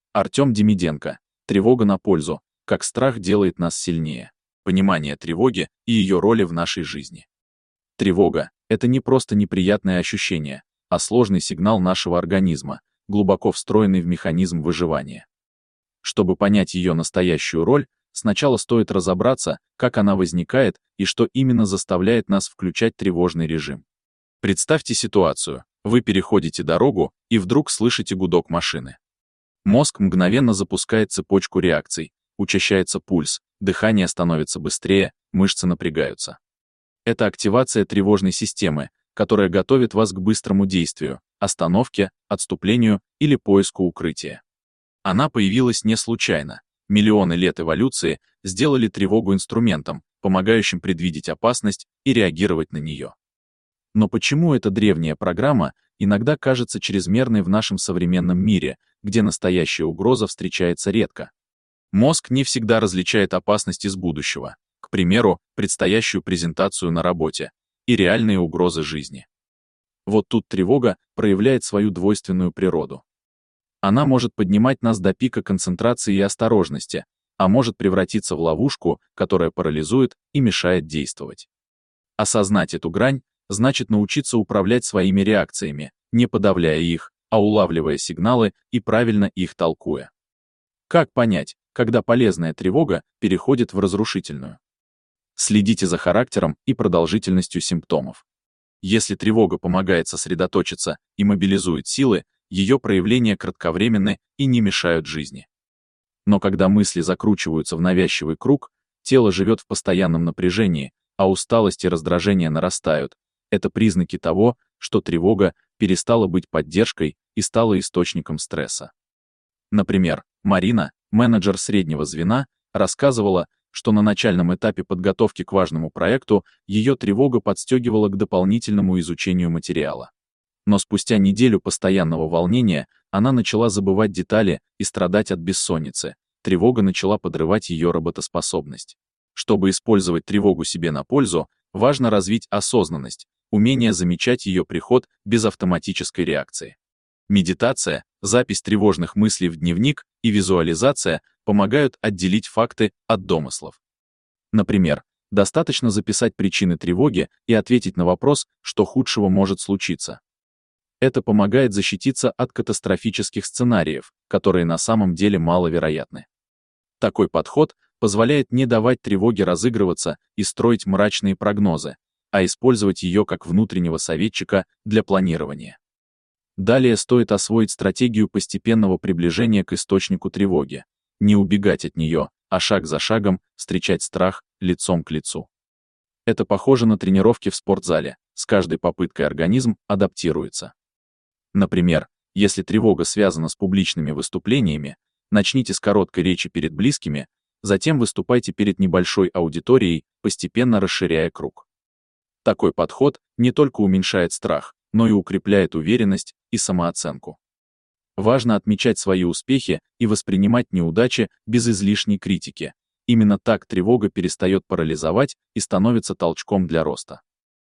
Артем Демиденко. Тревога на пользу. Как страх делает нас сильнее. Понимание тревоги и ее роли в нашей жизни. Тревога — это не просто неприятное ощущение, а сложный сигнал нашего организма, глубоко встроенный в механизм выживания. Чтобы понять ее настоящую роль, сначала стоит разобраться, как она возникает и что именно заставляет нас включать тревожный режим. Представьте ситуацию. Вы переходите дорогу и вдруг слышите гудок машины. Мозг мгновенно запускает цепочку реакций, учащается пульс, дыхание становится быстрее, мышцы напрягаются. Это активация тревожной системы, которая готовит вас к быстрому действию, остановке, отступлению или поиску укрытия. Она появилась не случайно. Миллионы лет эволюции сделали тревогу инструментом, помогающим предвидеть опасность и реагировать на нее. Но почему эта древняя программа иногда кажется чрезмерной в нашем современном мире, где настоящая угроза встречается редко? Мозг не всегда различает опасность из будущего, к примеру, предстоящую презентацию на работе, и реальные угрозы жизни. Вот тут тревога проявляет свою двойственную природу. Она может поднимать нас до пика концентрации и осторожности, а может превратиться в ловушку, которая парализует и мешает действовать. Осознать эту грань значит научиться управлять своими реакциями, не подавляя их, а улавливая сигналы и правильно их толкуя. Как понять, когда полезная тревога переходит в разрушительную? Следите за характером и продолжительностью симптомов. Если тревога помогает сосредоточиться и мобилизует силы, ее проявления кратковременны и не мешают жизни. Но когда мысли закручиваются в навязчивый круг, тело живет в постоянном напряжении, а усталость и раздражение нарастают, это признаки того, что тревога перестала быть поддержкой и стала источником стресса. Например, Марина, менеджер среднего звена, рассказывала, что на начальном этапе подготовки к важному проекту ее тревога подстегивала к дополнительному изучению материала. Но спустя неделю постоянного волнения она начала забывать детали и страдать от бессонницы. Тревога начала подрывать ее работоспособность. Чтобы использовать тревогу себе на пользу, важно развить осознанность, умение замечать ее приход без автоматической реакции. Медитация, запись тревожных мыслей в дневник и визуализация помогают отделить факты от домыслов. Например, достаточно записать причины тревоги и ответить на вопрос, что худшего может случиться. Это помогает защититься от катастрофических сценариев, которые на самом деле маловероятны. Такой подход позволяет не давать тревоге разыгрываться и строить мрачные прогнозы, а использовать ее как внутреннего советчика для планирования. Далее стоит освоить стратегию постепенного приближения к источнику тревоги, не убегать от нее, а шаг за шагом встречать страх лицом к лицу. Это похоже на тренировки в спортзале, с каждой попыткой организм адаптируется. Например, если тревога связана с публичными выступлениями, начните с короткой речи перед близкими, затем выступайте перед небольшой аудиторией, постепенно расширяя круг. Такой подход не только уменьшает страх, но и укрепляет уверенность и самооценку. Важно отмечать свои успехи и воспринимать неудачи без излишней критики. Именно так тревога перестает парализовать и становится толчком для роста.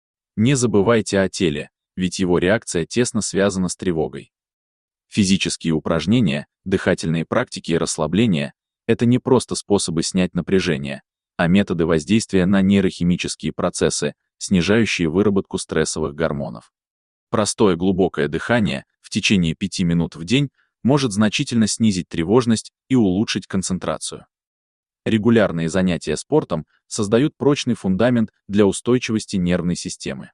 Не забывайте о теле, ведь его реакция тесно связана с тревогой. Физические упражнения, дыхательные практики и расслабление — это не просто способы снять напряжение, а методы воздействия на нейрохимические процессы, снижающие выработку стрессовых гормонов. Простое глубокое дыхание в течение 5 минут в день может значительно снизить тревожность и улучшить концентрацию. Регулярные занятия спортом создают прочный фундамент для устойчивости нервной системы.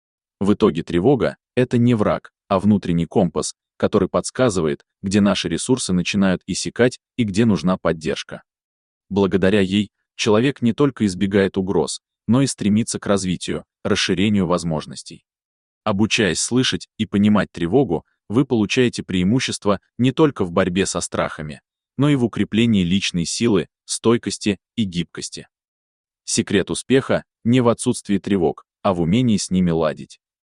В итоге тревога — это не враг, а внутренний компас, который подсказывает, где наши ресурсы начинают иссякать и где нужна поддержка. Благодаря ей человек не только избегает угроз, но и стремится к развитию, расширению возможностей. Обучаясь слышать и понимать тревогу, вы получаете преимущество не только в борьбе со страхами, но и в укреплении личной силы, стойкости и гибкости. Секрет успеха не в отсутствии тревог, а в умении с ними ладить.